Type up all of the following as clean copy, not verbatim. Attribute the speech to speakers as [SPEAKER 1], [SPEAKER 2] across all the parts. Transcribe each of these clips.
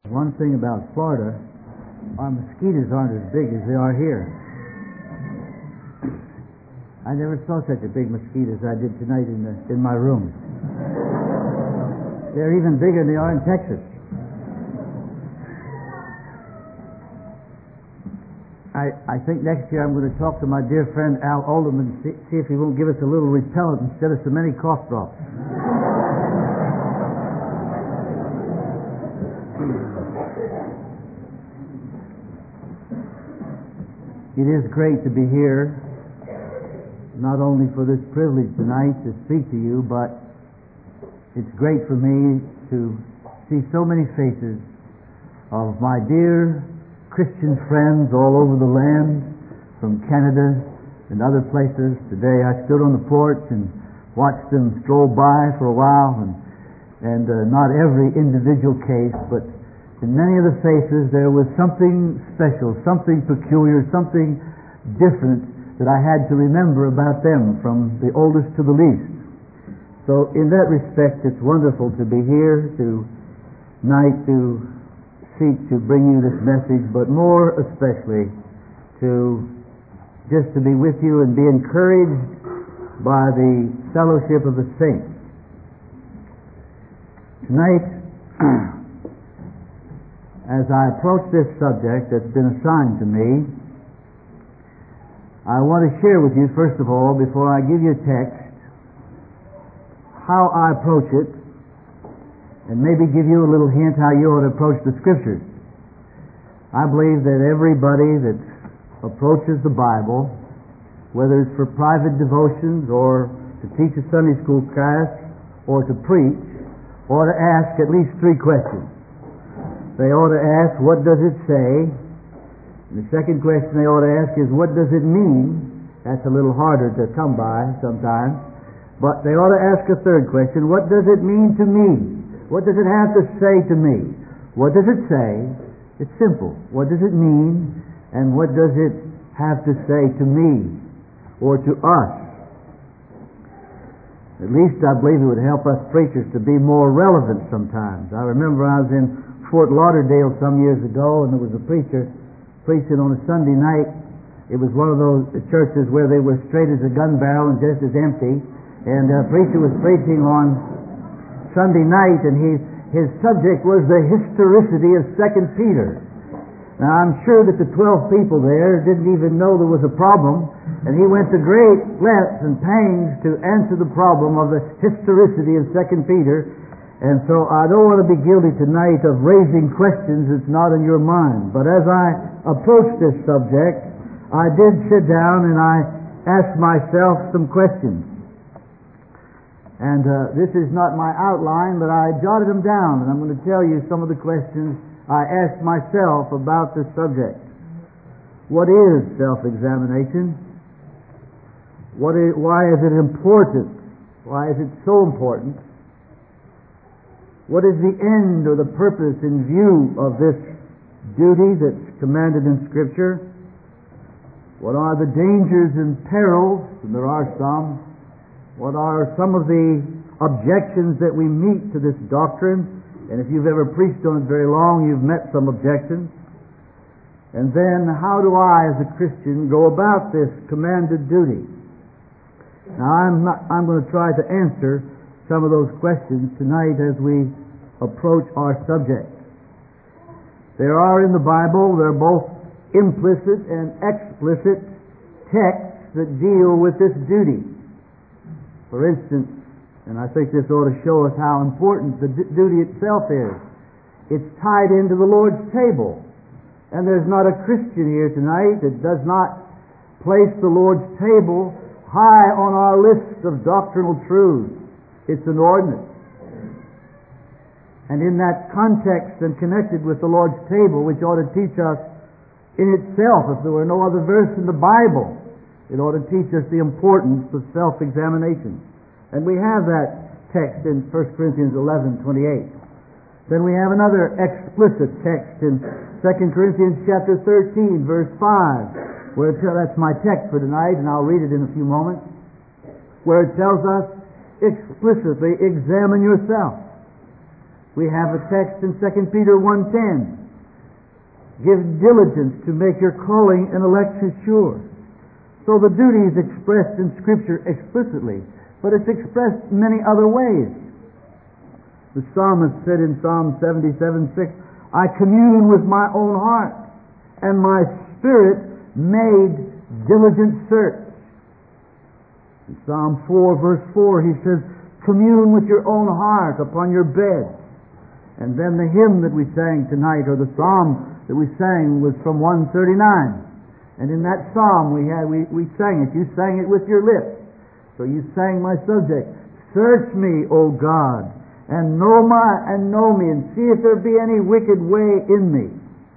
[SPEAKER 1] One thing about Florida, our mosquitoes aren't as big as they are here. I never saw such a big mosquito as I did tonight in my room. They're even bigger than they are in Texas. I think next year I'm going to talk to my dear friend Al Olderman, see if he won't give us a little repellent instead of so many cough drops. It is great to be here, not only for this privilege tonight to speak to you, but it's great for me to see so many faces of my dear Christian friends all over the land, from Canada and other places. Today I stood on the porch and watched them stroll by for a while, and not every individual case, but in many of the faces there was something special, something peculiar, something different that I had to remember about them, from the oldest to the least. So in that respect, it's wonderful to be here tonight to seek to bring you this message, but more especially to be with you and be encouraged by the fellowship of the saints. Tonight, as I approach this subject that's been assigned to me, I want to share with you, first of all, before I give you a text, how I approach it, and maybe give you a little hint how you ought to approach the Scriptures. I believe that everybody that approaches the Bible, whether it's for private devotions or to teach a Sunday school class or to preach, ought to ask at least three questions. They ought to ask, what does it say? And the second question they ought to ask is, what does it mean? That's a little harder to come by sometimes. But they ought to ask a third question, what does it mean to me? What does it have to say to me? What does it say? It's simple. What does it mean? And what does it have to say to me or to us? At least I believe it would help us preachers to be more relevant sometimes. I remember I was in Fort Lauderdale some years ago, and there was a preacher preaching on a Sunday night. It was one of those churches where they were straight as a gun barrel and just as empty. And the preacher was preaching on Sunday night, and his subject was the historicity of 2 Peter. Now, I'm sure that the 12 people there didn't even know there was a problem, and he went to great lengths and pangs to answer the problem of the historicity of 2 Peter. And so I don't want to be guilty tonight of raising questions that's not in your mind. But as I approached this subject, I did sit down and I asked myself some questions. And this is not my outline, but I jotted them down, and I'm going to tell you some of the questions I asked myself about this subject. What is self-examination? Why is it important? Why is it so important? What is the end or the purpose in view of this duty that's commanded in Scripture? What are the dangers and perils, and there are some? What are some of the objections that we meet to this doctrine? And if you've ever preached on it very long, you've met some objections. And then, how do I, as a Christian, go about this commanded duty? Now, I'm going to try to answer some of those questions tonight as we approach our subject. There are in the Bible, there are both implicit and explicit texts that deal with this duty. For instance, and I think this ought to show us how important the duty itself is, it's tied into the Lord's table. And there's not a Christian here tonight that does not place the Lord's table high on our list of doctrinal truths. It's an ordinance. And in that context and connected with the Lord's table, which ought to teach us in itself, if there were no other verse in the Bible, it ought to teach us the importance of self-examination. And we have that text in 1 Corinthians 11:28. Then we have another explicit text in 2 Corinthians chapter 13, verse 5, where that's my text for tonight, and I'll read it in a few moments, where it tells us explicitly, examine yourself. We have a text in 2 Peter 1:10. Give diligence to make your calling and election sure. So the duty is expressed in Scripture explicitly, but it's expressed in many other ways. The psalmist said in Psalm 77:6, I commune with my own heart, and my spirit made diligent search. In Psalm 4 verse 4 he says, commune with your own heart upon your bed. And then the hymn that we sang tonight, or the psalm that we sang, was from 139. And in that psalm we sang it. You sang it with your lips. So you sang my subject. Search me, O God, and know me, and see if there be any wicked way in me.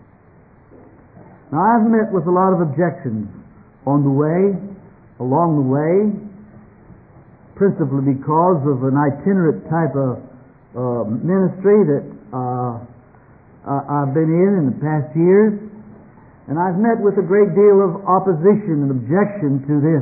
[SPEAKER 1] Now I've met with a lot of objections along the way, principally because of an itinerant type of ministry that I've been in the past years, and I've met with a great deal of opposition and objection to this.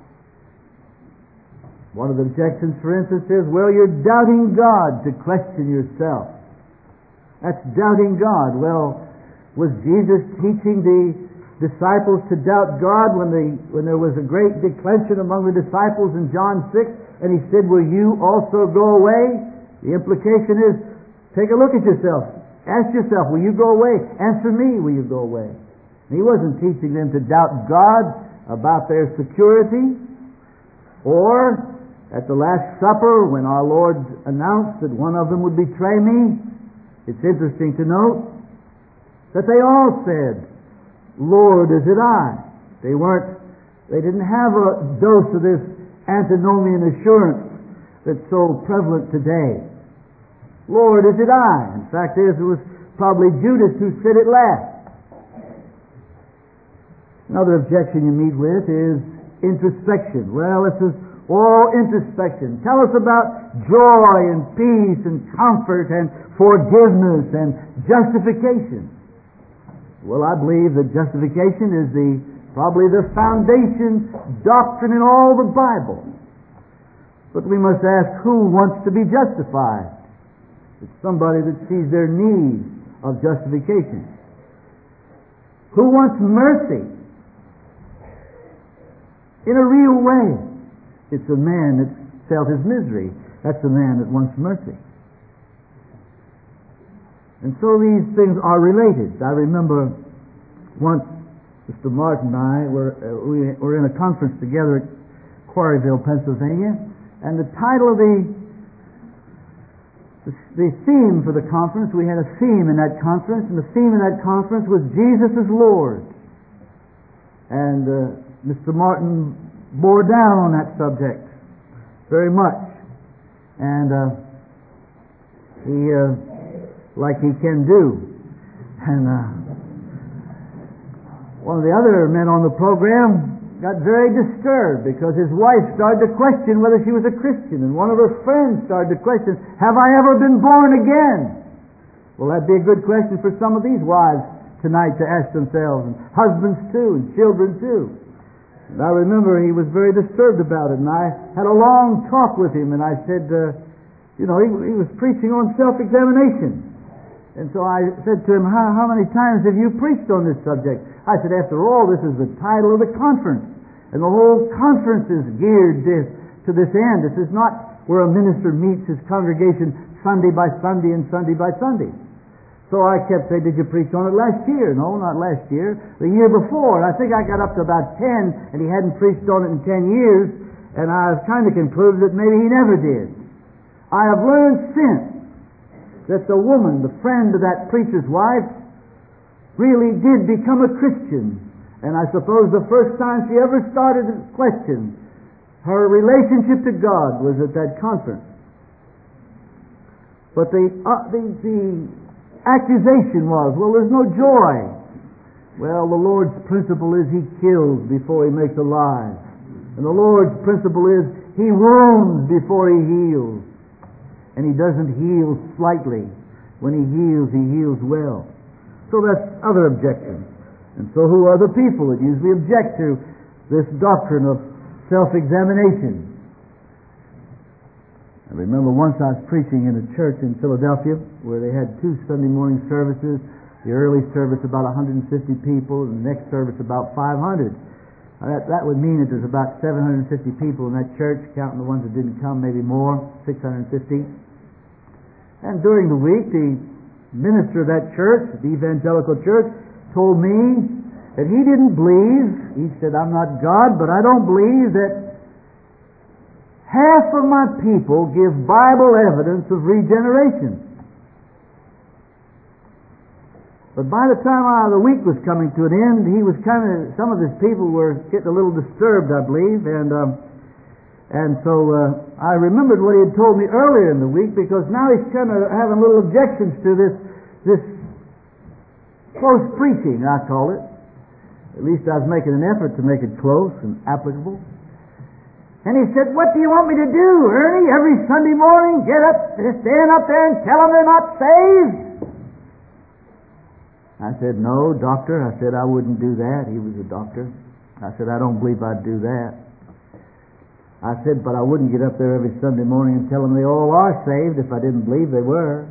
[SPEAKER 1] One of the objections, for instance, is, well, you're doubting God to question yourself. That's doubting God. Well, was Jesus teaching the disciples to doubt God when there was a great declension among the disciples in John 6, and he said, will you also go away? The implication is, take a look at yourself. Ask yourself, will you go away? Answer me, will you go away? And he wasn't teaching them to doubt God about their security. Or at the Last Supper, when our Lord announced that one of them would betray me, it's interesting to note that they all said, Lord, is it I? They didn't have a dose of this antinomian assurance that's so prevalent today. Lord, is it I? In fact, it was probably Judas who said it last. Another objection you meet with is introspection. Well, this is all introspection. Tell us about joy and peace and comfort and forgiveness and justification. Well, I believe that justification is probably the foundation doctrine in all the Bible. But we must ask, who wants to be justified? It's somebody that sees their need of justification. Who wants mercy in a real way? It's a man that's felt his misery. That's a man that wants mercy. And so these things are related. I remember once Mr. Martin and I were in a conference together at Quarryville, Pennsylvania, and the title of the theme for the conference, we had a theme in that conference, and the theme in that conference was Jesus is Lord. And Mr. Martin bore down on that subject very much. And he, like he can do. And one of the other men on the program got very disturbed because his wife started to question whether she was a Christian, and one of her friends started to question, have I ever been born again? Well, that'd be a good question for some of these wives tonight to ask themselves, and husbands too, and children too. And I remember he was very disturbed about it, and I had a long talk with him, and I said, he was preaching on self-examination. And so I said to him, how many times have you preached on this subject? I said, after all, this is the title of the conference. And the whole conference is geared to this end. This is not where a minister meets his congregation Sunday by Sunday and Sunday by Sunday. So I kept saying, did you preach on it last year? No, not last year. The year before. And I think I got up to about 10, and he hadn't preached on it in 10 years. And I kind of concluded that maybe he never did. I have learned since that the woman, the friend of that preacher's wife, really did become a Christian. And I suppose the first time she ever started to question her relationship to God was at that conference. But the accusation was, well, there's no joy. Well, the Lord's principle is He kills before He makes alive. And the Lord's principle is He wounds before He heals. And He doesn't heal slightly. When He heals well. So that's other objections. And so who are the people that usually object to this doctrine of self-examination? I remember once I was preaching in a church in Philadelphia where they had 2 Sunday morning services. The early service about 150 people, and the next service about 500. That would mean that there's about 750 people in that church, counting the ones that didn't come, maybe more, 650. And during the week, the minister of that church, the evangelical church, told me that he didn't believe, he said, I'm not God, but I don't believe that half of my people give Bible evidence of regeneration. But by the time the week was coming to an end, he was some of his people were getting a little disturbed, I believe, and so I remembered what he had told me earlier in the week, because now he's kind of having little objections to this close preaching, I call it. At least I was making an effort to make it close and applicable. And he said, what do you want me to do, Ernie? Every Sunday morning, stand up there and tell them they're not saved? I said, no, doctor. I said, I wouldn't do that. He was a doctor. I said, I don't believe I'd do that. I said, but I wouldn't get up there every Sunday morning and tell them they all are saved if I didn't believe they were.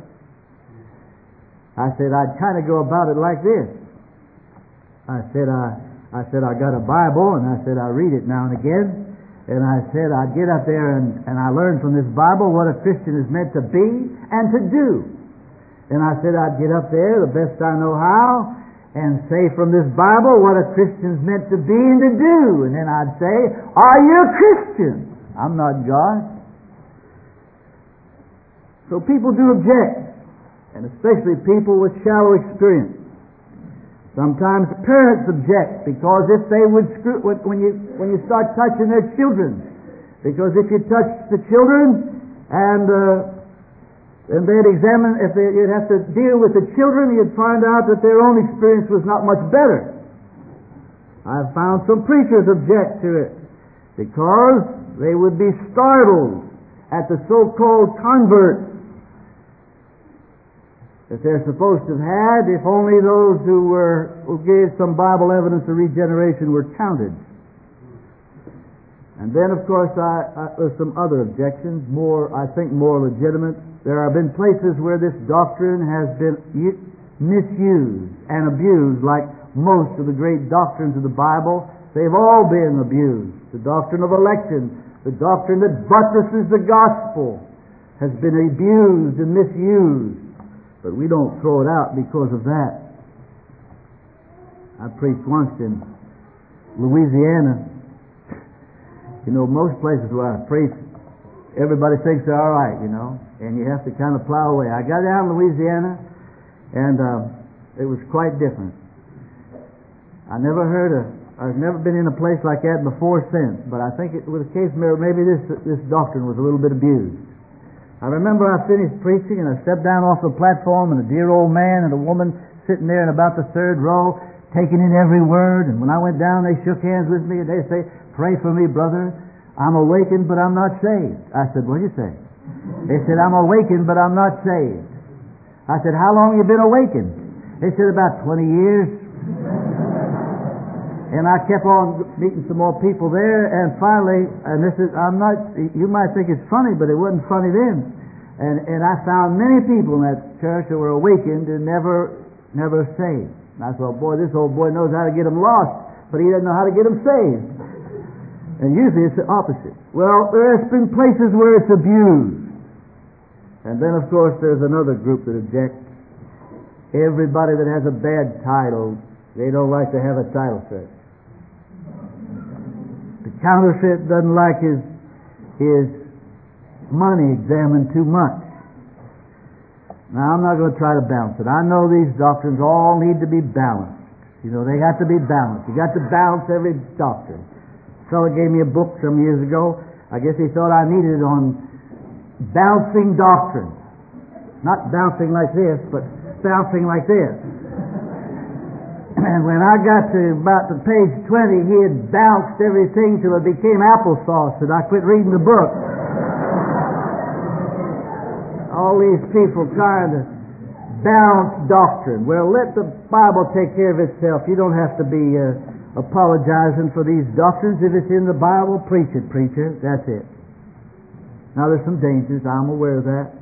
[SPEAKER 1] I said, I'd kind of go about it like this. I said, I got a Bible, and I said, I read it now and again. And I said, I'd get up there and I learned from this Bible what a Christian is meant to be and to do. And I said, I'd get up there the best I know how and say from this Bible what a Christian's meant to be and to do. And then I'd say, are you a Christian? I'm not God. So people do object, and especially people with shallow experience. Sometimes parents object, because if they would when you start touching their children, because if you touch the children and they'd examine, you'd have to deal with the children, you'd find out that their own experience was not much better. I've found some preachers object to it because they would be startled at the so-called converts that they're supposed to have had if only those who gave some Bible evidence of regeneration were counted. And then, of course, there's some other objections, I think more legitimate. There have been places where this doctrine has been misused and abused, like most of the great doctrines of the Bible. They've all been abused. The doctrine of election, the doctrine that buttresses the gospel, has been abused and misused. But we don't throw it out because of that. I preached once in Louisiana. You know, most places where I preach, everybody thinks they're all right, and you have to kind of plow away. I got down in Louisiana, and it was quite different. I've never been in a place like that before since, but I think it was a case where maybe this doctrine was a little bit abused. I remember I finished preaching and I stepped down off the platform, and a dear old man and a woman sitting there in about the third row, taking in every word. And when I went down, they shook hands with me and they say, pray for me, brother. I'm awakened, but I'm not saved. I said, what did you say? They said, I'm awakened, but I'm not saved. I said, how long have you been awakened? They said, about 20 years. And I kept on meeting some more people there, and finally, you might think it's funny, but it wasn't funny then. And I found many people in that church that were awakened and never saved. And I thought, boy, this old boy knows how to get them lost, but he doesn't know how to get them saved. And usually it's the opposite. Well, there's been places where it's abused. And then, of course, there's another group that objects. Everybody that has a bad title, they don't like to have a title search. The counterfeit doesn't like his money examined too much. Now, I'm not going to try to balance it. I know these doctrines all need to be balanced. They got to be balanced. You got to balance every doctrine. A fellow gave me a book some years ago. I guess he thought I needed it on bouncing doctrine. Not bouncing like this, but bouncing like this. And when I got to about the page 20, he had bounced everything till it became applesauce, and I quit reading the book. All these people trying to bounce doctrine. Well, let the Bible take care of itself. You don't have to be apologizing for these doctrines. If it's in the Bible, preach it, preacher. That's it. Now there's some dangers, I'm aware of that.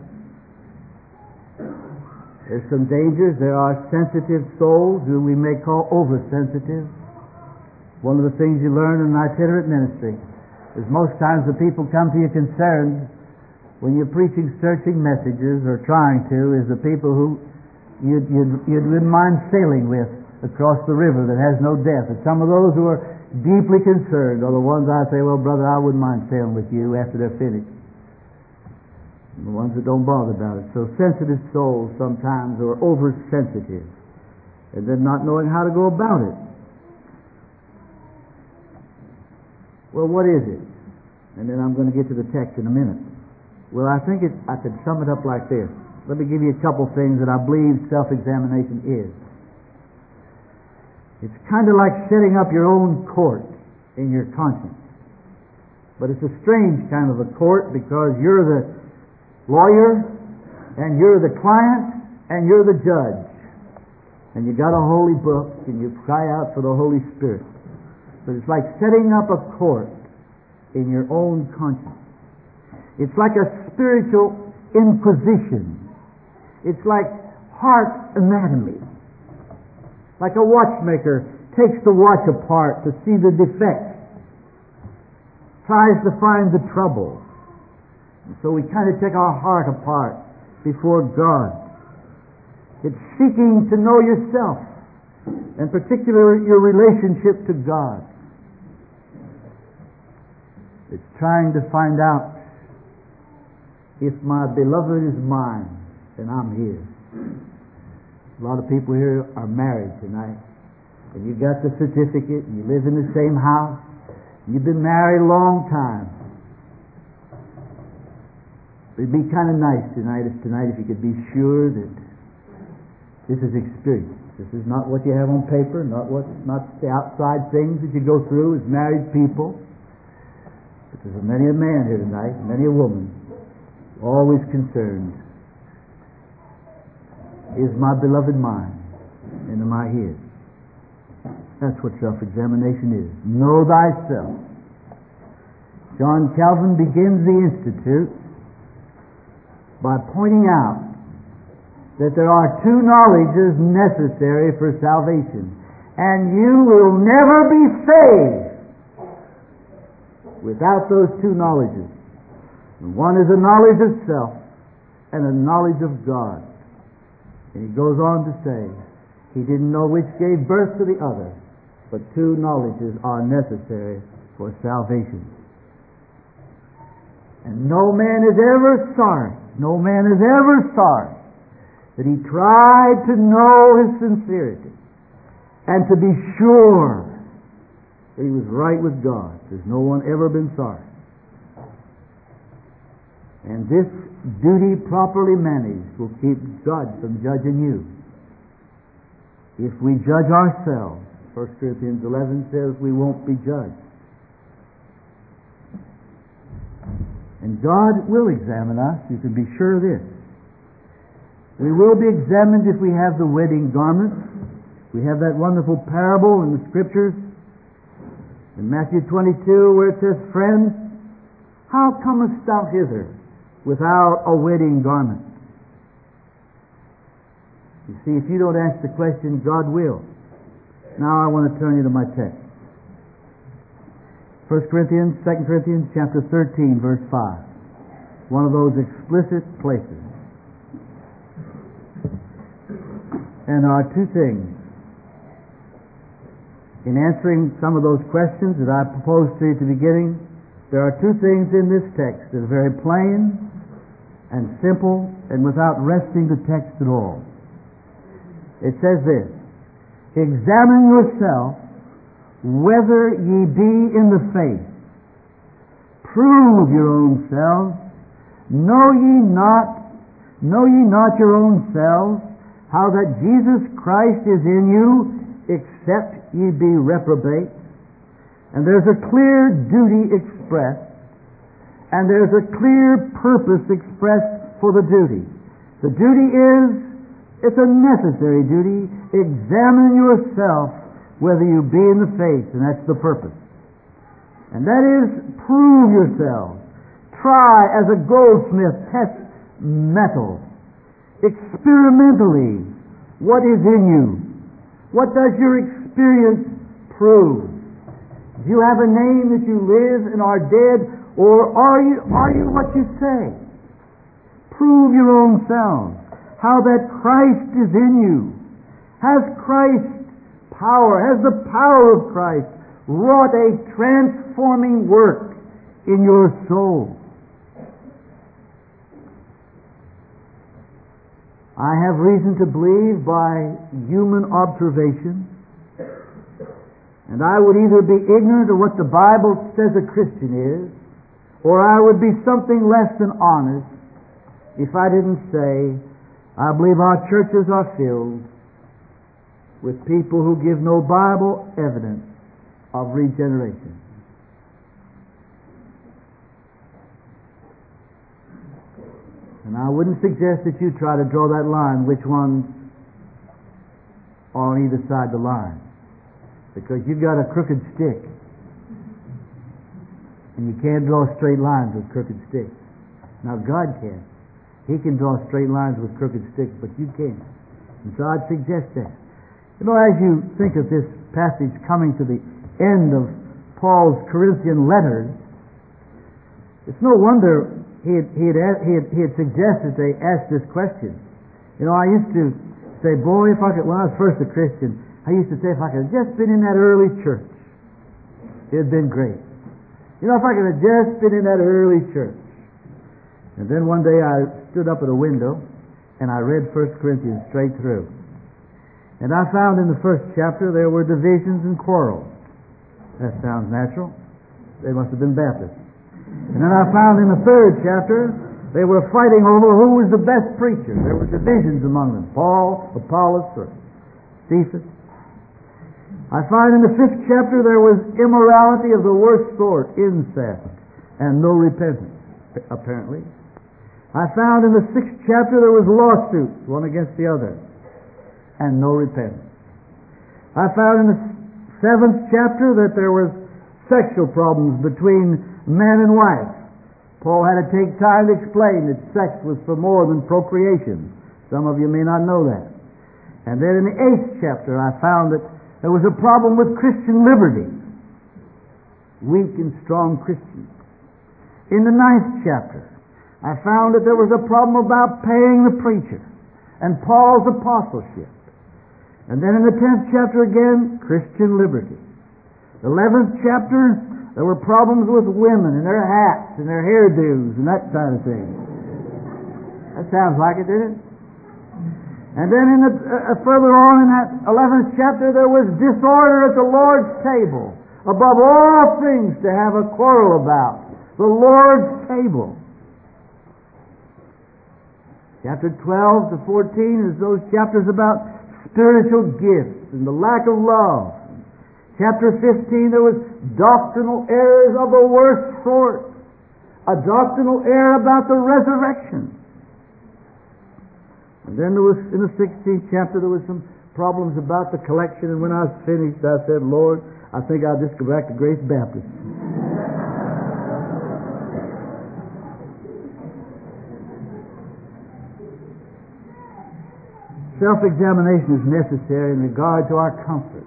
[SPEAKER 1] There's some dangers. There are sensitive souls who we may call oversensitive. One of the things you learn in an itinerant ministry is most times the people come to you concerned when you're preaching searching messages, or trying to, is the people who you wouldn't mind sailing with across the river that has no depth. And some of those who are deeply concerned are the ones I say, well, brother, I wouldn't mind sailing with you after they're finished. And the ones that don't bother about it. So sensitive souls sometimes are oversensitive, and then not knowing how to go about it. Well, what is it? And then I'm going to get to the text in a minute. Well, I think I could sum it up like this. Let me give you a couple things that I believe self-examination is. It's kind of like setting up your own court in your conscience. But it's a strange kind of a court, because you're the lawyer, and you're the client, and you're the judge. And you got a holy book, and you cry out for the Holy Spirit. But it's like setting up a court in your own conscience. It's like a spiritual inquisition. It's like heart anatomy. Like a watchmaker takes the watch apart to see the defects, tries to find the trouble. And so we kind of take our heart apart before God. It's seeking to know yourself, and particularly your relationship to God. It's trying to find out if my beloved is mine and I'm his. A lot of people here are married tonight, and you got the certificate, and you live in the same house, and you've been married a long time. It'd be kind of nice tonight if you could be sure that this is experience. This is not what you have on paper, not the outside things that you go through as married people. But there's many a man here tonight, many a woman, always concerned. Is my beloved mine, and am I his? That's what self-examination is. Know thyself. John Calvin begins the Institute by pointing out that there are two knowledges necessary for salvation, and you will never be saved without those two knowledges. One is a knowledge of self and a knowledge of God. And he goes on to say, he didn't know which gave birth to the other, but two knowledges are necessary for salvation. And no man is ever sorry that he tried to know his sincerity and to be sure that he was right with God. There's no one ever been sorry. And this duty properly managed will keep God from judging you. If we judge ourselves, 1 Corinthians 11 says we won't be judged. And God will examine us, you can be sure of this. We will be examined if we have the wedding garment. We have that wonderful parable in the Scriptures in Matthew 22 where it says, "Friend, how comest thou hither without a wedding garment?" You see, if you don't ask the question, God will. Now I want to turn you to my text. 2 Corinthians chapter 13, verse 5. One of those explicit places. And there are two things. In answering some of those questions that I proposed to you at the beginning, there are two things in this text that are very plain and simple and without wresting the text at all. It says this, "Examine yourself whether ye be in the faith. Prove your own selves. Know ye not your own selves, how that Jesus Christ is in you, except ye be reprobate?" And there's a clear duty expressed, and there's a clear purpose expressed for the duty. The duty is, it's a necessary duty. Examine yourself whether you be in the faith, and that's the purpose. And that is, prove yourselves. try as a goldsmith tests metal. Experimentally, what is in you? What does your experience prove? Do you have a name that you live and are dead, or are you what you say? Prove your own self. How that Christ is in you. Has Christ's power, has the power of Christ wrought a transforming work in your soul? I have reason to believe by human observation, and I would either be ignorant of what the Bible says a Christian is, or I would be something less than honest if I didn't say, I believe our churches are filled with people who give no Bible evidence of regeneration. And I wouldn't suggest that you try to draw that line, which ones are on either side of the line. Because you've got a crooked stick. And you can't draw straight lines with crooked sticks. Now God can. He can draw straight lines with crooked sticks, but you can't. And so I'd suggest that. You know, as you think of this passage coming to the end of Paul's Corinthian letters, it's no wonder he had suggested they ask this question. You know, I used to say, boy, if I could, when I was first a Christian, I used to say, if I could have just been in that early church, it had been great. You know, if I could have just been in that early church. And then one day I stood up at a window and I read 1 Corinthians straight through. And I found in the first chapter there were divisions and quarrels. That sounds natural. They must have been Baptists. And then I found in the third chapter they were fighting over who was the best preacher. There were divisions among them. Paul, Apollos, or Cephas. I find in the fifth chapter there was immorality of the worst sort, incest, and no repentance, apparently. I found in the sixth chapter there was lawsuits, one against the other, and no repentance. I found in the seventh chapter that there was sexual problems between man and wife. Paul had to take time to explain that sex was for more than procreation. Some of you may not know that. And then in the eighth chapter I found that there was a problem with Christian liberty. Weak and strong Christians. In the ninth chapter I found that there was a problem about paying the preacher and Paul's apostleship. And then in the 10th chapter again, Christian liberty. The 11th chapter, there were problems with women and their hats and their hairdos and that kind of thing. That sounds like it, didn't it? And then in further on in that 11th chapter, there was disorder at the Lord's table. Above all things to have a quarrel about. The Lord's table. Chapter 12 to 14 is those chapters about spiritual gifts and the lack of love. Chapter 15, there was doctrinal errors of the worst sort. A doctrinal error about the resurrection. And then there was, in the 16th chapter, there was some problems about the collection, and when I was finished, I said, Lord, I think I'll just go back to Grace Baptist. Self-examination is necessary in regard to our comfort.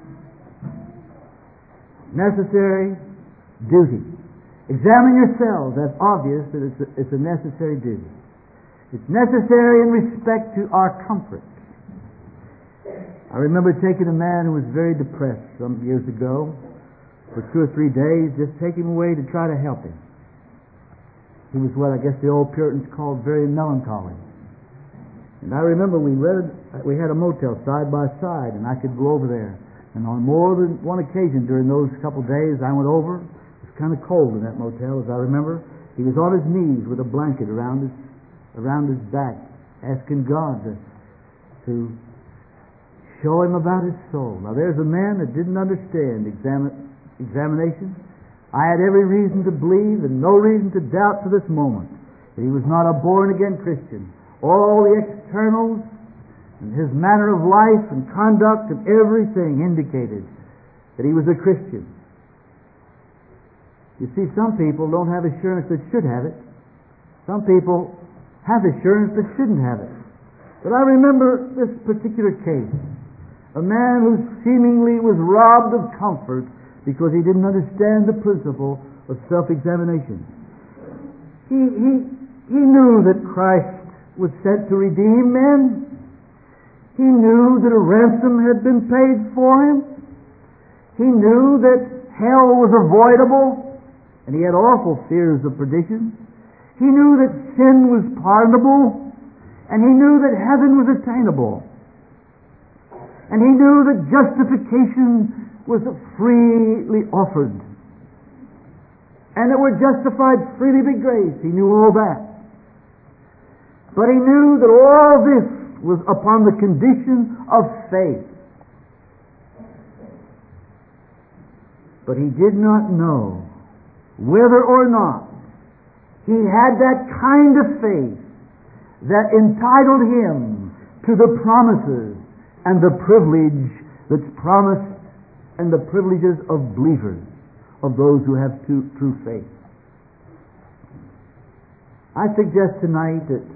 [SPEAKER 1] Necessary duty. Examine yourselves. That's obvious that it's a necessary duty. It's necessary in respect to our comfort. I remember taking a man who was very depressed some years ago for 2 or 3 days, just take him away to try to help him. He was what I guess the old Puritans called very melancholy. And I remember we had a motel side by side, and I could go over there. And on more than one occasion during those couple of days I went over. It was kind of cold in that motel, as I remember. He was on his knees with a blanket around his back, asking God to show him about his soul. Now there's a man that didn't understand examination. I had every reason to believe and no reason to doubt to this moment that he was not a born-again Christian. All the externals and his manner of life and conduct and everything indicated that he was a Christian. You see, some people don't have assurance that should have it. Some people have assurance that shouldn't have it. But I remember this particular case. A man who seemingly was robbed of comfort because he didn't understand the principle of self-examination. He knew that Christ was sent to redeem men. He knew that a ransom had been paid for him. He knew that hell was avoidable, and he had awful fears of perdition. He knew that sin was pardonable, and he knew that heaven was attainable. And he knew that justification was freely offered, and that we're justified freely by grace. He knew all that. But he knew that all this was upon the condition of faith. But he did not know whether or not he had that kind of faith that entitled him to the promises and the privilege that's promised and the privileges of believers, of those who have true faith. I suggest tonight that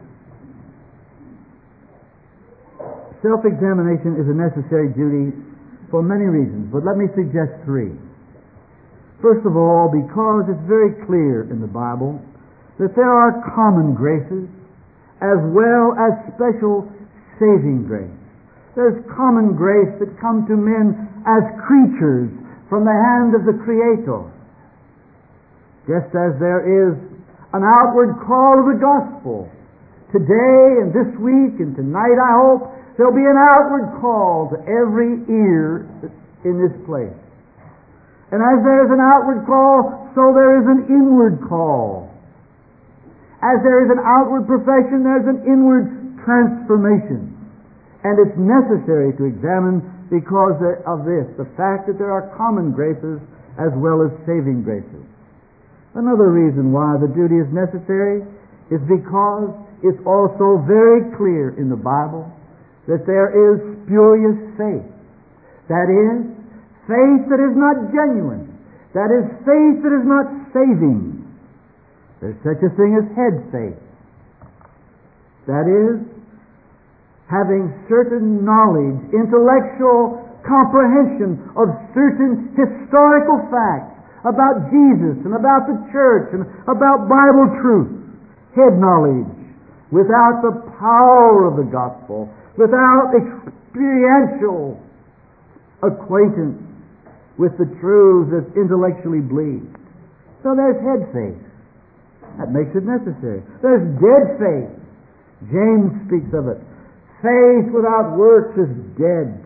[SPEAKER 1] self-examination is a necessary duty for many reasons, but let me suggest three. First of all, because it's very clear in the Bible that there are common graces as well as special saving grace. There's common grace that come to men as creatures from the hand of the Creator. Just as there is an outward call of the gospel. Today and this week and tonight, I hope, there'll be an outward call to every ear in this place. And as there is an outward call, so there is an inward call. As there is an outward profession, there's an inward transformation. And it's necessary to examine because of this, the fact that there are common graces as well as saving graces. Another reason why the duty is necessary is because it's also very clear in the Bible that there is spurious faith. That is, faith that is not genuine. That is, faith that is not saving. There's such a thing as head faith. That is, having certain knowledge, intellectual comprehension of certain historical facts about Jesus and about the church and about Bible truth. Head knowledge without the power of the gospel, without experiential acquaintance with the truths that's intellectually believed. So there's head faith. That makes it necessary. There's dead faith. James speaks of it. Faith without works is dead.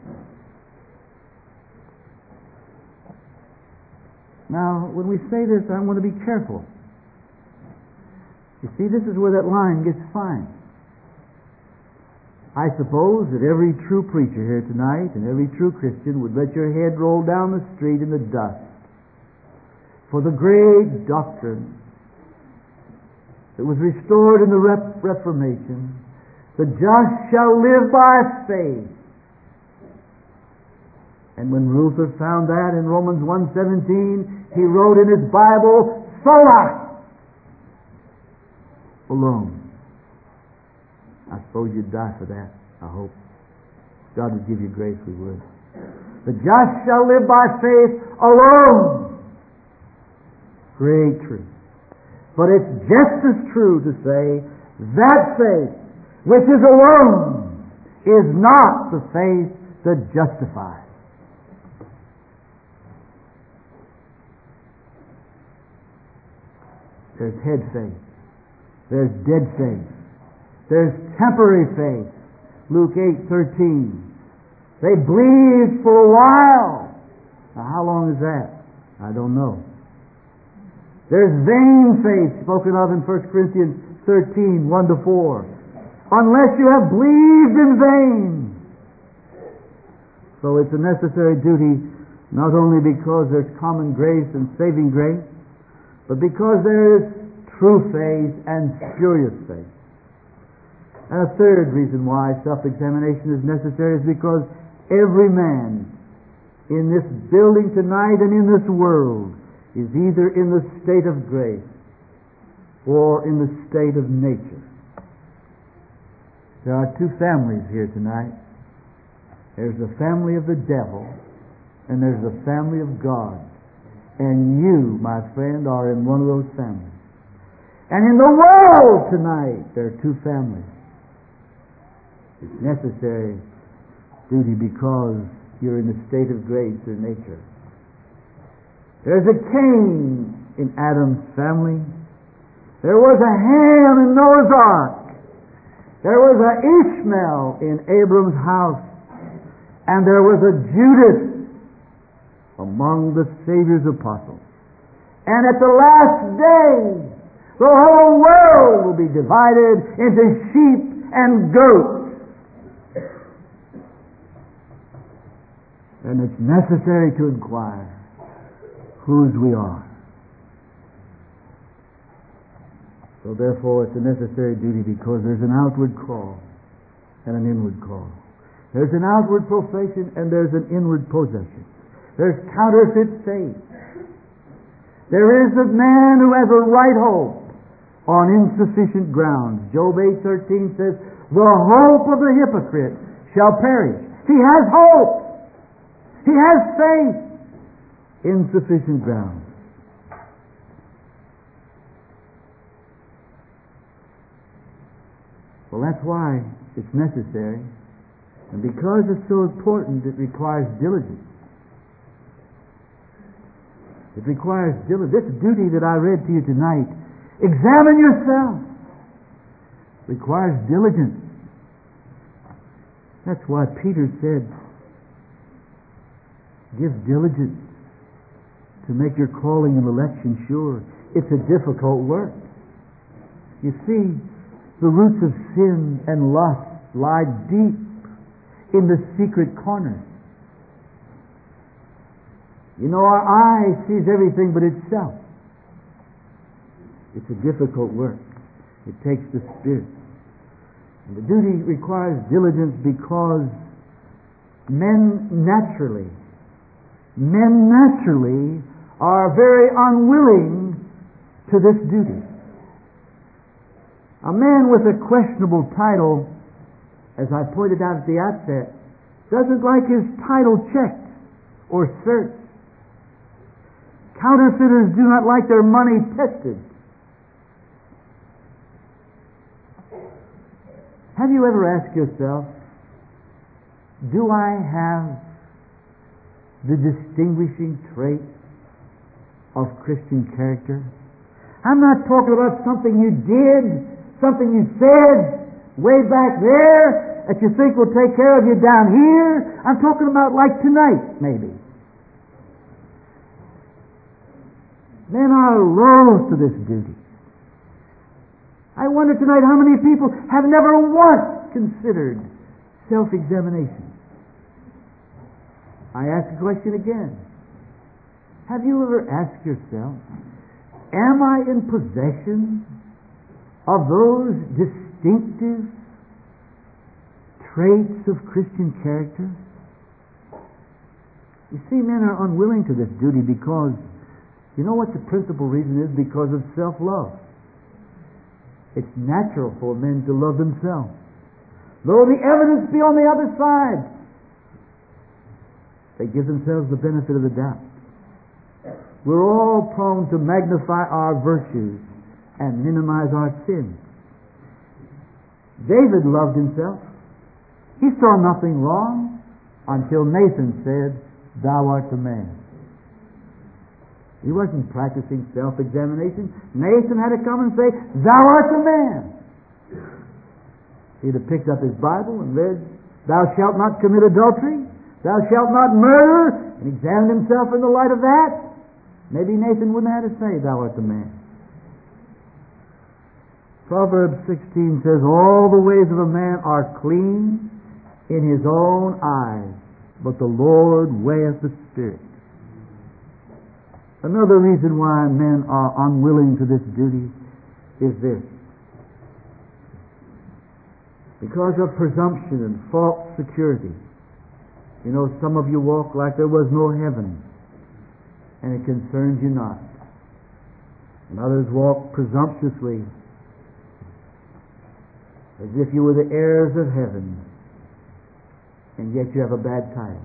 [SPEAKER 1] Now, when we say this, I want to be careful. You see, this is where that line gets fine. I suppose that every true preacher here tonight and every true Christian would let your head roll down the street in the dust for the great doctrine that was restored in the Reformation. The just shall live by faith. And when Luther found that in Romans 1:17, he wrote in his Bible, sola, alone. I suppose you'd die for that, I hope. God would give you grace, we would. The just shall live by faith alone. Great truth. But it's just as true to say that faith which is alone is not the faith that justifies. There's head faith. There's dead faith. There's temporary faith. Luke 8:13. They believed for a while. Now, how long is that? I don't know. There's vain faith spoken of in 1 Corinthians 13, 1-4. Unless you have believed in vain. So it's a necessary duty, not only because there's common grace and saving grace, but because there is true faith and spurious faith. And a third reason why self-examination is necessary is because every man in this building tonight and in this world is either in the state of grace or in the state of nature. There are two families here tonight. There's the family of the devil, and there's the family of God. And you, my friend, are in one of those families. And in the world tonight, there are two families. It's necessary duty because you're in the state of grace or nature. There's a Cain in Adam's family. There was a Ham in Noah's Ark. There was an Ishmael in Abram's house. And there was a Judas among the Savior's apostles. And at the last day, the whole world will be divided into sheep and goats. And it's necessary to inquire whose we are. So therefore it's a necessary duty because there's an outward call and an inward call. There's an outward profession and there's an inward possession. There's counterfeit faith. There is a man who has a right hope on insufficient grounds. Job 8:13 says, "The hope of the hypocrite shall perish." He has hope. He has faith. Insufficient grounds. Well, that's why it's necessary. And because it's so important, it requires diligence. It requires diligence. This duty that I read to you tonight, examine yourself, requires diligence. That's why Peter said, give diligence to make your calling and election sure. It's a difficult work. You see, the roots of sin and lust lie deep in the secret corners. You know, our eye sees everything but itself. It's a difficult work. It takes the Spirit. And the duty requires diligence because men naturally are very unwilling to this duty. A man with a questionable title, as I pointed out at the outset, doesn't like his title checked or searched. Counterfeiters do not like their money tested. Have you ever asked yourself, do I have the distinguishing trait of Christian character? I'm not talking about something you did, something you said way back there that you think will take care of you down here. I'm talking about like tonight, maybe. Men are loath to this duty. I wonder tonight how many people have never once considered self-examination. I ask the question again. Have you ever asked yourself, am I in possession of those distinctive traits of Christian character? You see, men are unwilling to this duty because, you know what the principal reason is? Because of self-love. It's natural for men to love themselves. Though the evidence be on the other side, they give themselves the benefit of the doubt. We're all prone to magnify our virtues and minimize our sins. David loved himself. He saw nothing wrong until Nathan said, "Thou art the man." He wasn't practicing self-examination. Nathan had to come and say, "Thou art the man." He'd have picked up his Bible and read, "Thou shalt not commit adultery, thou shalt not murder," and examined himself in the light of that. Maybe Nathan wouldn't have had to say, "Thou art the man." Proverbs 16 says, "All the ways of a man are clean in his own eyes, but the Lord weigheth the spirit." Another reason why men are unwilling to this duty is this. Because of presumption and false security. You know, some of you walk like there was no heaven, and it concerns you not. And others walk presumptuously, as if you were the heirs of heaven, and yet you have a bad title.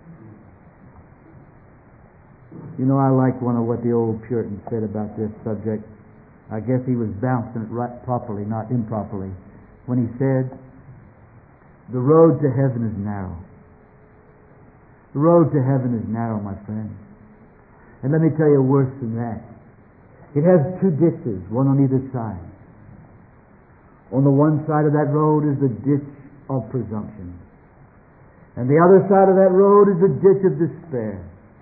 [SPEAKER 1] You know, I like one of what the old Puritan said about this subject. I guess he was bouncing it right properly, not improperly, when he said, "The road to heaven is narrow. The road to heaven is narrow, my friend. And let me tell you worse than that. It has two ditches, one on either side. On the one side of that road is the ditch of presumption. And the other side of that road is the ditch of despair.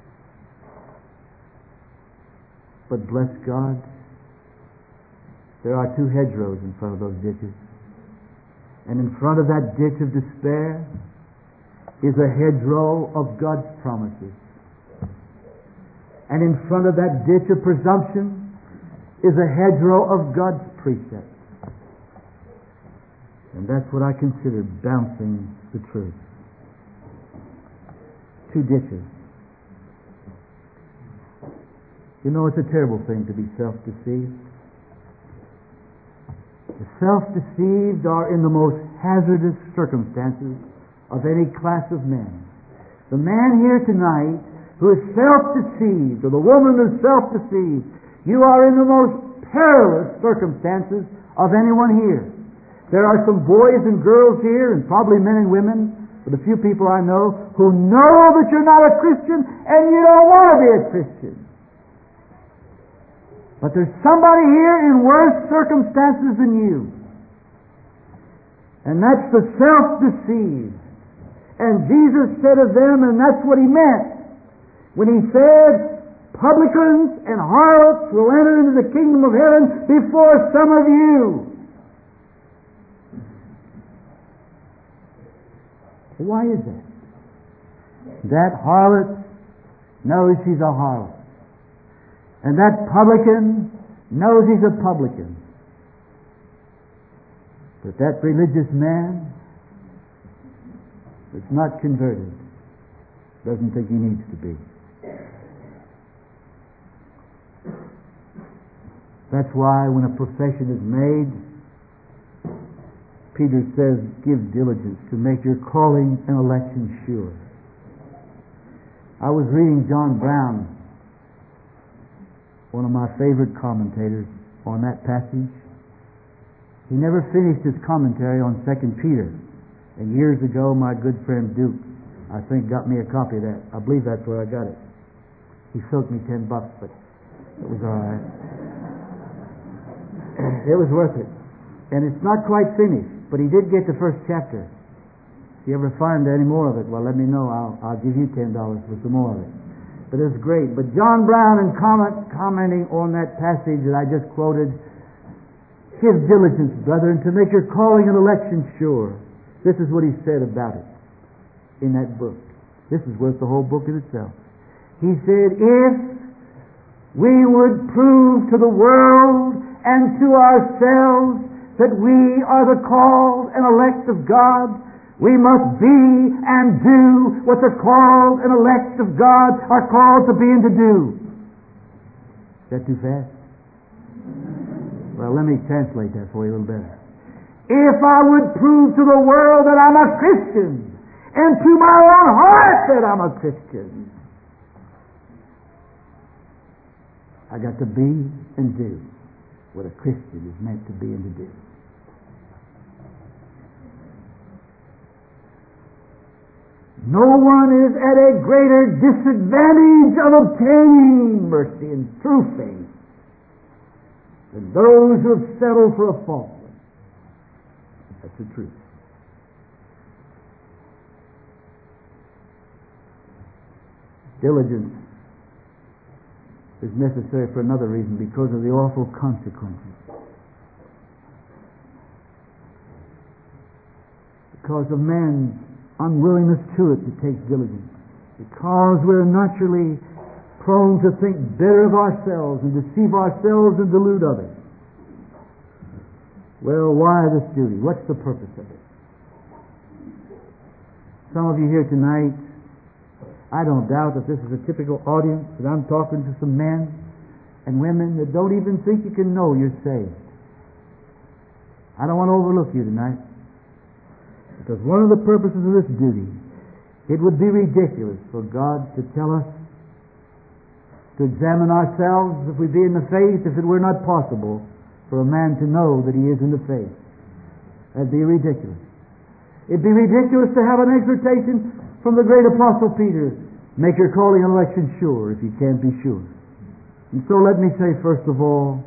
[SPEAKER 1] But bless God, there are two hedgerows in front of those ditches. And in front of that ditch of despair is a hedgerow of God's promises. And in front of that ditch of presumption is a hedgerow of God's precepts. And that's what I consider bouncing the truth. Two ditches. You know, it's a terrible thing to be self-deceived. The self-deceived are in the most hazardous circumstances of any class of men. The man here tonight who is self-deceived, or the woman who is self-deceived, you are in the most perilous circumstances of anyone here. There are some boys and girls here, and probably men and women, but a few people I know, who know that you're not a Christian and you don't want to be a Christian. But there's somebody here in worse circumstances than you. And that's the self-deceived. And Jesus said of them, and that's what he meant, when he said, publicans and harlots will enter into the kingdom of heaven before some of you. Why is that? That harlot knows she's a harlot. And that publican knows he's a publican. But that religious man that's not converted doesn't think he needs to be. That's why when a profession is made, Peter says, give diligence to make your calling and election sure. I was reading John Brown, one of my favorite commentators, on that passage. He never finished his commentary on 2 Peter. And years ago, my good friend Duke, I think, got me a copy of that. I believe that's where I got it. He soaked me $10, but it was all right. It was worth it. And it's not quite finished, but he did get the first chapter. If you ever find any more of it, well, let me know. I'll give you $10 for some more of it. But it's great. But John Brown, in commenting on that passage that I just quoted, give diligence, brethren, to make your calling and election sure. This is what he said about it in that book. This is worth the whole book in itself. He said, if we would prove to the world and to ourselves that we are the called and elect of God, we must be and do what the called and elect of God are called to be and to do. Is that too fast? Well, let me translate that for you a little better. If I would prove to the world that I'm a Christian, and to my own heart that I'm a Christian, I got to be and do what a Christian is meant to be and to do. No one is at a greater disadvantage of obtaining mercy and true faith than those who have settled for a false one. That's the truth. Diligence is necessary for another reason, because of the awful consequences. Because of man's unwillingness to it takes diligence. Because we're naturally prone to think better of ourselves and deceive ourselves and delude others. Well, why this duty? What's the purpose of it? Some of you here tonight, I don't doubt that this is a typical audience, that I'm talking to some men and women that don't even think you can know you're saved. I don't want to overlook you tonight, because one of the purposes of this duty, it would be ridiculous for God to tell us to examine ourselves if we be in the faith, if it were not possible for a man to know that he is in the faith. That'd be ridiculous. It'd be ridiculous to have an exhortation from the great Apostle Peter, make your calling and election sure if you can't be sure. And so let me say, first of all,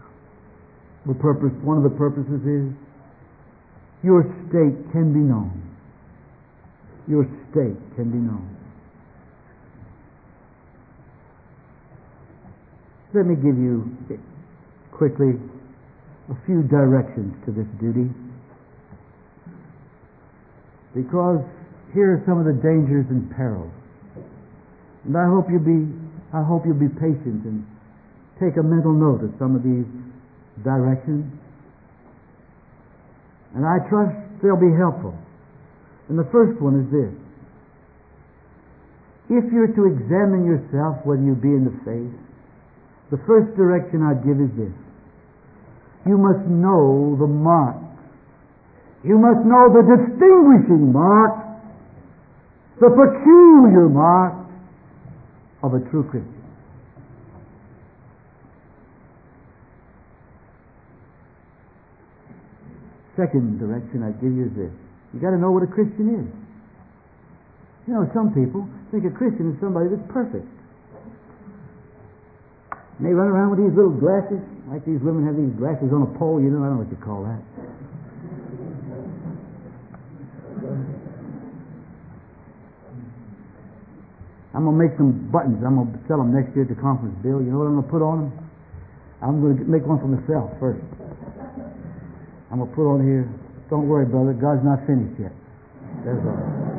[SPEAKER 1] one of the purposes is your state can be known. Your state can be known. Let me give you quickly a few directions to this duty, because here are some of the dangers and perils. And I hope you'll be patient and take a mental note of some of these directions. And I trust they'll be helpful. And the first one is this: if you're to examine yourself whether you be in the faith, the first direction I'd give is this: you must know the marks. You must know the distinguishing marks, the peculiar marks of a true Christian. Second direction I'd give you is this: you got to know what a Christian is. You know, some people think a Christian is somebody that's perfect. And they run around with these little glasses, like these women have these glasses on a pole, you know, I don't know what you call that. I'm going to make some buttons. I'm going to sell them next year at the conference, Bill. You know what I'm going to put on them? I'm going to make one for myself first. I'm going to put on here, don't worry, brother, God's not finished yet. That's all.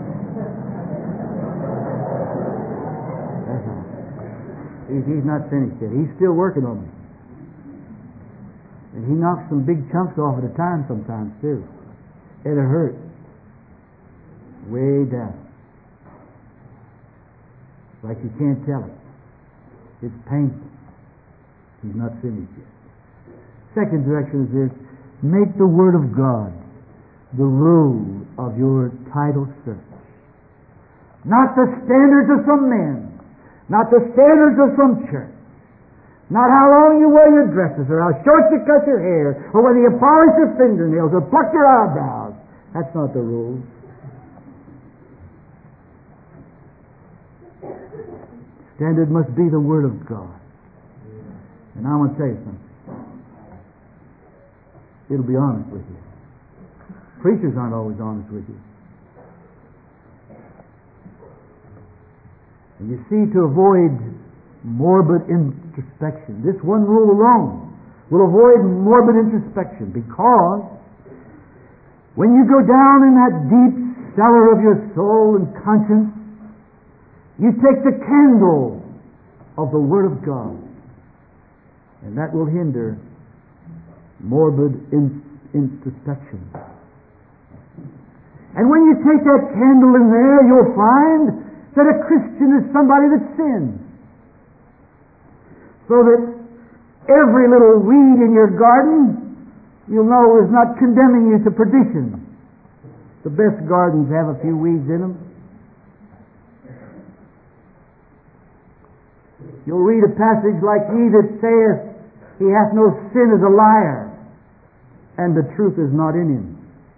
[SPEAKER 1] That's all. He's not finished yet. He's still working on me. And he knocks some big chunks off at a time sometimes, too. It'll hurt. Way down. Like you can't tell it. It's painful. He's not finished yet. Second direction is this: make the Word of God the rule of your title search. Not the standards of some men, not the standards of some church, not how long you wear your dresses, or how short you cut your hair, or whether you polish your fingernails or pluck your eyebrows. That's not the rule. Standard must be the Word of God. And I want to tell you something. It'll be honest with you. Preachers aren't always honest with you. And you see, to avoid morbid introspection, this one rule alone will avoid morbid introspection, because when you go down in that deep cellar of your soul and conscience, you take the candle of the Word of God, and that will hinder morbid introspection. And when you take that candle in there, you'll find that a Christian is somebody that sins. So that every little weed in your garden, you'll know, is not condemning you to perdition. The best gardens have a few weeds in them. You'll read a passage like, he that saith he hath no sin is a liar, and the truth is not in him.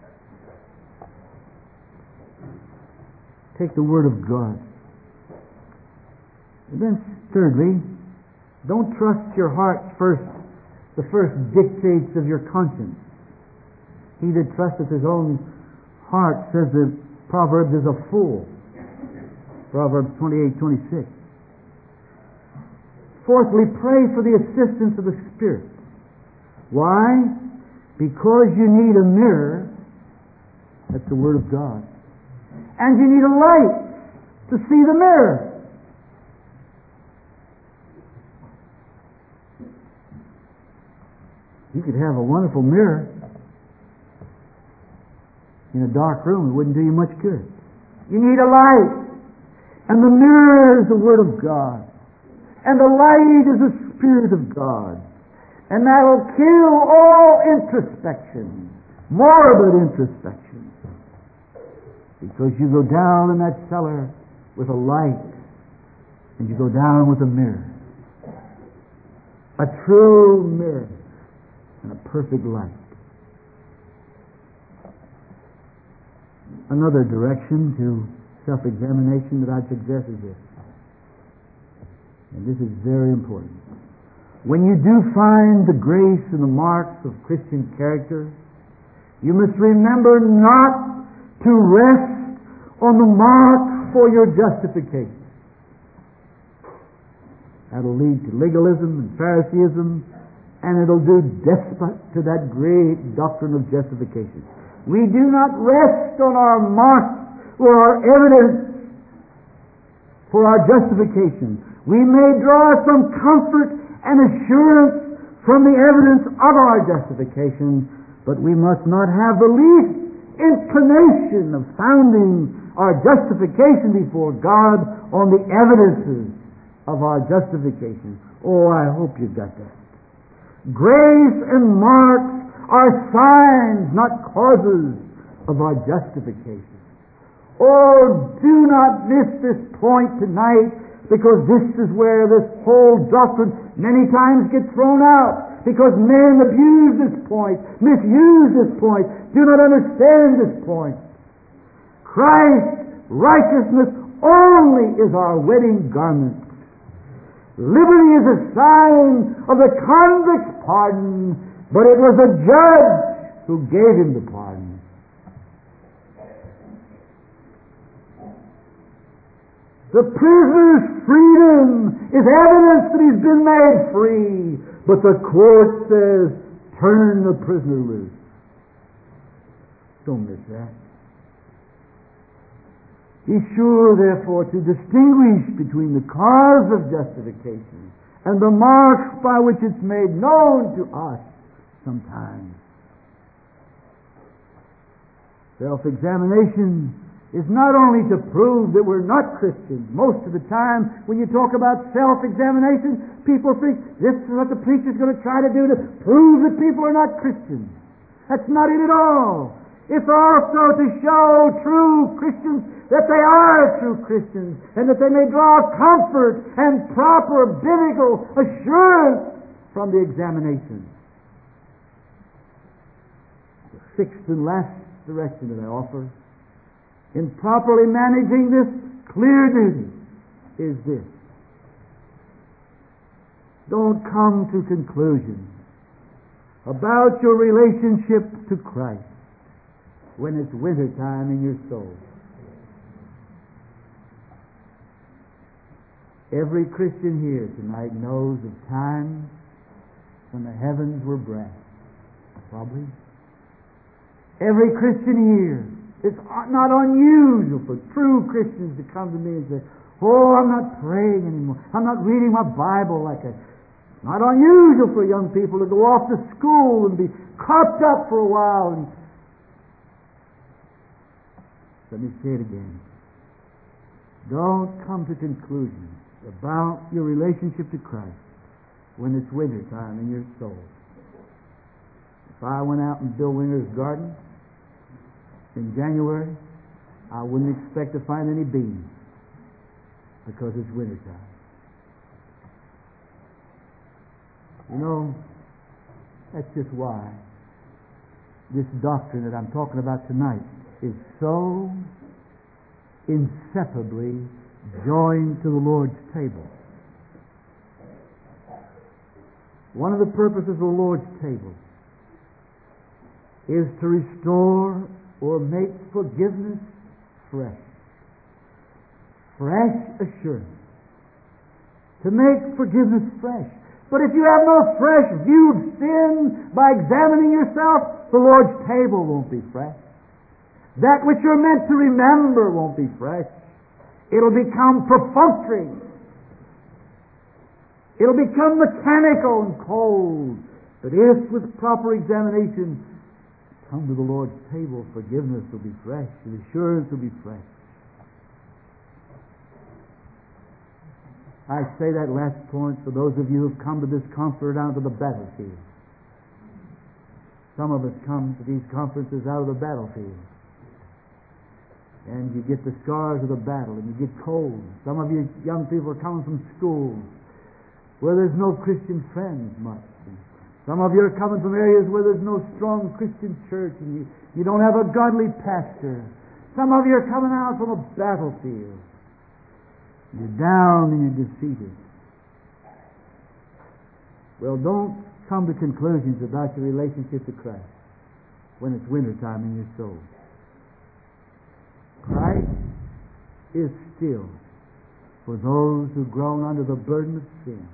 [SPEAKER 1] Take the Word of God. And then thirdly, don't trust your heart's the first dictates of your conscience. He that trusteth his own heart, says the Proverbs, is a fool. Proverbs 28:26. Fourthly, pray for the assistance of the Spirit. Why? Because you need a mirror. That's the Word of God. And you need a light to see the mirror. You could have a wonderful mirror in a dark room. It wouldn't do you much good. You need a light. And the mirror is the Word of God. And the light is the Spirit of God. And that'll kill all introspection, morbid introspection. Because you go down in that cellar with a light, and you go down with a mirror. A true mirror and a perfect light. Another direction to self-examination that I'd suggest is this. And this is very important. When you do find the grace and the marks of Christian character, you must remember not to rest on the mark for your justification. That'll lead to legalism and Phariseeism, and it'll do despot to that great doctrine of justification. We do not rest on our marks or our evidence for our justification. We may draw some comfort and assurance from the evidence of our justification, but we must not have the least inclination of founding our justification before God on the evidences of our justification. Oh, I hope you got that. Grace and marks are signs, not causes, of our justification. Oh, do not miss this point tonight, because this is where this whole doctrine many times gets thrown out, because men abuse this point, misuse this point, do not understand this point. Christ's righteousness only is our wedding garment. Liberty is a sign of the convict's pardon, but it was a judge who gave him the pardon. The prisoner's freedom is evidence that he's been made free, but the court says, turn the prisoner loose. Don't miss that. Be sure, therefore, to distinguish between the cause of justification and the marks by which it's made known to us sometimes. Self-examination is not only to prove that we're not Christians. Most of the time, when you talk about self-examination, people think this is what the preacher's going to try to do to prove that people are not Christians. That's not it at all. It's also to show true Christians that they are true Christians, and that they may draw comfort and proper biblical assurance from the examination. The sixth and last direction that I offer in properly managing this clear duty is this. Don't come to conclusions about your relationship to Christ when it's wintertime in your soul. Every Christian here tonight knows of times when the heavens were brass. Probably. Every Christian here. It's not unusual for true Christians to come to me and say, oh, I'm not praying anymore. I'm not reading my Bible like a... Not unusual for young people to go off to school and be cooped up for a while. And let me say it again. Don't come to conclusions about your relationship to Christ when it's winter time in your soul. If I went out in Bill Winger's garden in January, I wouldn't expect to find any beans because it's winter time. You know, that's just why this doctrine that I'm talking about tonight is so inseparably joined to the Lord's table. One of the purposes of the Lord's table is to restore or make forgiveness fresh. Fresh assurance. To make forgiveness fresh. But if you have no fresh viewed sin by examining yourself, the Lord's table won't be fresh. That which you're meant to remember won't be fresh. It'll become perfunctory. It'll become mechanical and cold. But if with proper examination come to the Lord's table, forgiveness will be fresh, and assurance will be fresh. I say that last point for those of you who've come to this conference out of the battlefield. Some of us come to these conferences out of the battlefield. And you get the scars of the battle, and you get cold. Some of you young people are coming from schools where there's no Christian friends much. Some of you are coming from areas where there's no strong Christian church, and you don't have a godly pastor. Some of you are coming out from a battlefield. You're down and you're defeated. Well, don't come to conclusions about your relationship to Christ when it's wintertime in your soul. Christ is still for those who groan under the burden of sin.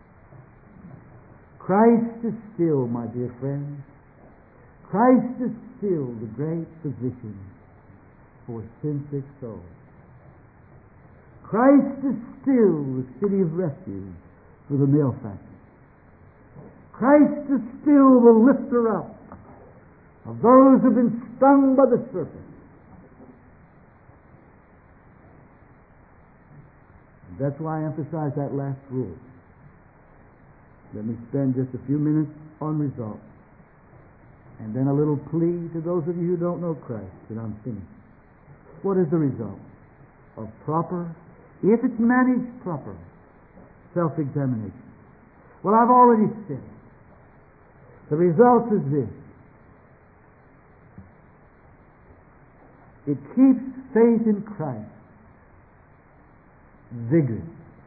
[SPEAKER 1] Christ is still, my dear friends. Christ is still the great physician for sin-sick souls. Christ is still the city of refuge for the malefactors. Christ is still the lifter up of those who have been stung by the serpent. And that's why I emphasize that last rule. Let me spend just a few minutes on results, and then a little plea to those of you who don't know Christ, and I'm finished. What is the result of proper, if it's managed properly, self-examination? Well, I've already said it. The result is this. It keeps faith in Christ vigorous.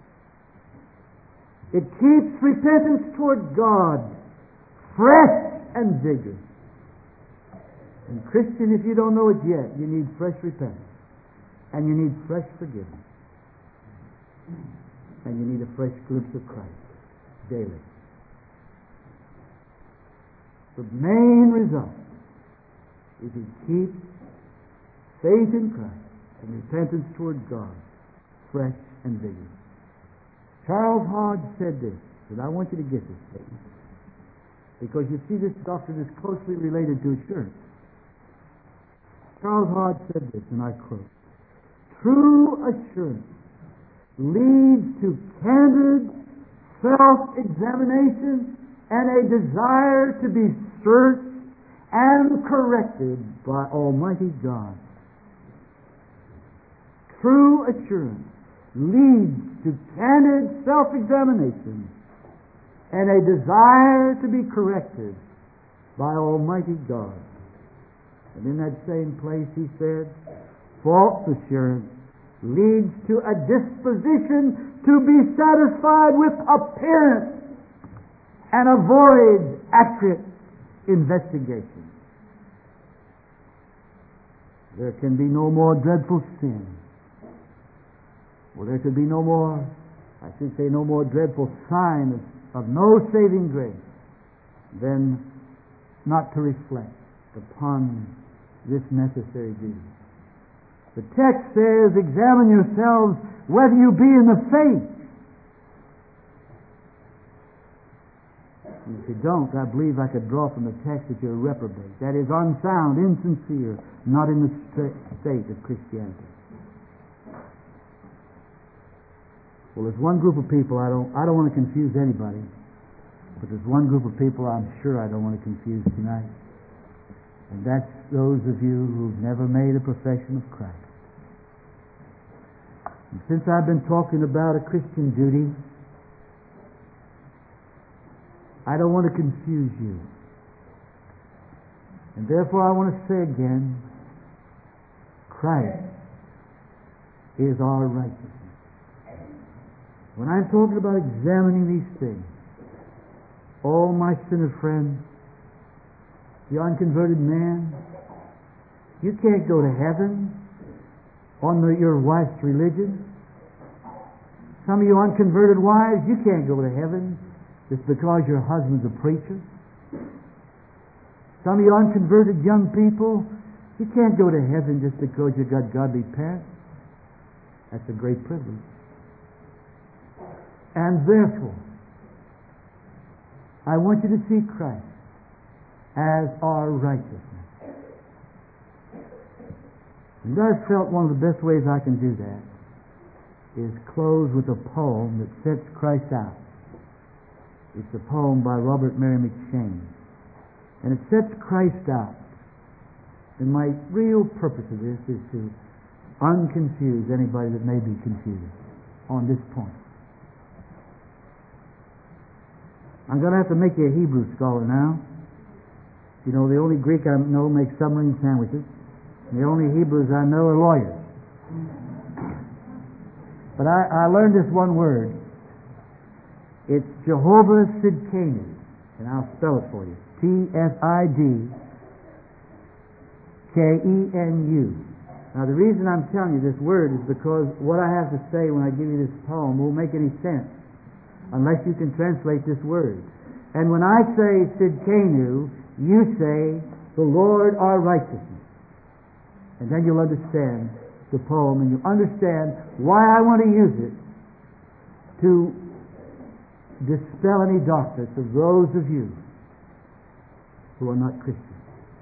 [SPEAKER 1] It keeps repentance toward God fresh and vigorous. And Christian, if you don't know it yet, you need fresh repentance. And you need fresh forgiveness. And you need a fresh glimpse of Christ daily. The main result is it keeps faith in Christ and repentance toward God fresh and vigorous. Charles Hodge said this, and I want you to get this statement, because you see this doctrine is closely related to assurance. Charles Hodge said this, and I quote, "True assurance leads to candid self-examination and a desire to be searched and corrected by Almighty God. True assurance leads to candid self-examination and a desire to be corrected by Almighty God." And in that same place he said, "False assurance leads to a disposition to be satisfied with appearance and avoid accurate investigation." There can be no more dreadful sin. Well, there could be no more, I should say, no more dreadful sign of no saving grace than not to reflect upon this necessary duty. The text says, "Examine yourselves whether you be in the faith." And if you don't, I believe I could draw from the text that you're a reprobate. That is unsound, insincere, not in the state of Christianity. Well, there's one group of people I don't want to confuse anybody, but there's one group of people I'm sure I don't want to confuse tonight. And that's those of you who've never made a profession of Christ. And since I've been talking about a Christian duty, I don't want to confuse you. And therefore I want to say again, Christ is our righteousness. When I'm talking about examining these things, oh, my sinner friend, the unconverted man, you can't go to heaven on your wife's religion. Some of you unconverted wives, you can't go to heaven just because your husband's a preacher. Some of you unconverted young people, you can't go to heaven just because you've got godly parents. That's a great privilege. And therefore, I want you to see Christ as our righteousness. And I've felt one of the best ways I can do that is closed with a poem that sets Christ out. It's a poem by Robert Mary McCheyne. And it sets Christ out. And my real purpose of this is to unconfuse anybody that may be confused on this point. I'm going to have to make you a Hebrew scholar now. You know, the only Greek I know makes submarine sandwiches. And the only Hebrews I know are lawyers. But I learned this one word. It's Jehovah Sidkenu. And I'll spell it for you. T-S-I-D-K-E-N-U. Now the reason I'm telling you this word is because what I have to say when I give you this poem won't make any sense unless you can translate this word. And when I say Sidkenu, you say, the Lord our righteousness. And then you'll understand the poem, and you'll understand why I want to use it to dispel any darkness of those of you who are not Christians.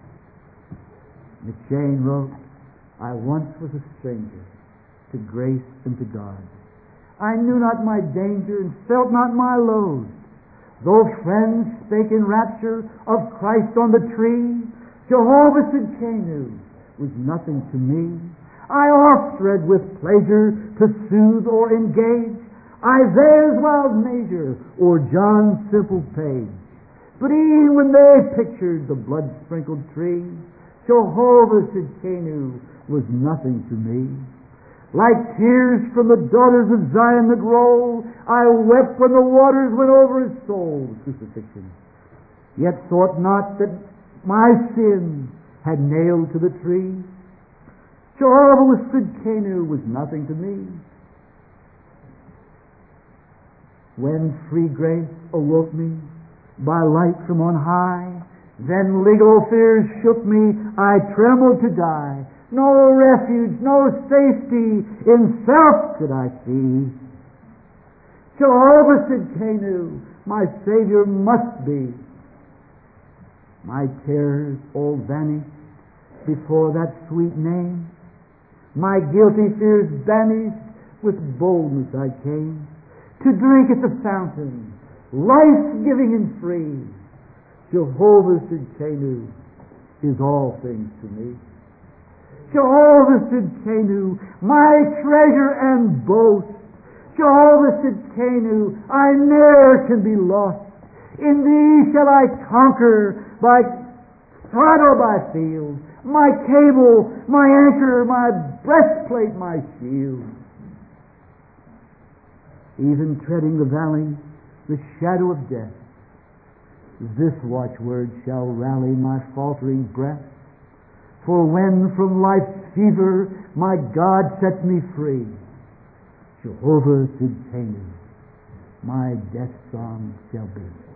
[SPEAKER 1] McCheyne wrote, I once was a stranger to grace and to God. I knew not my danger and felt not my load. Though friends spake in rapture of Christ on the tree, Jehovah Sidkenu was nothing to me. I oft read with pleasure to soothe or engage Isaiah's wild measure or John's simple page. But even when they pictured the blood-sprinkled tree, Jehovah Sidkenu was nothing to me. Like tears from the daughters of Zion that roll, I wept when the waters went over his soul, crucifixion. Yet thought not that my sin had nailed to the tree. Jehovah Sidkenu was nothing to me. When free grace awoke me by light from on high, then legal fears shook me, I trembled to die. No refuge, no safety in self could I see. Jehovah Sidkenu, my Savior must be. My terrors all vanished before that sweet name. My guilty fears banished, with boldness I came to drink at the fountain, life-giving and free. Jehovah Sidkenu is all things to me. Jehovah Sidkenu, my treasure and boast. Jehovah Sidkenu, I ne'er can be lost. In thee shall I conquer by flood or by field. My cable, my anchor, my breastplate, my shield. Even treading the valley, the shadow of death, this watchword shall rally my faltering breath. For when from life's fever my God sets me free, Jehovah Sidkenu, my death song shall be.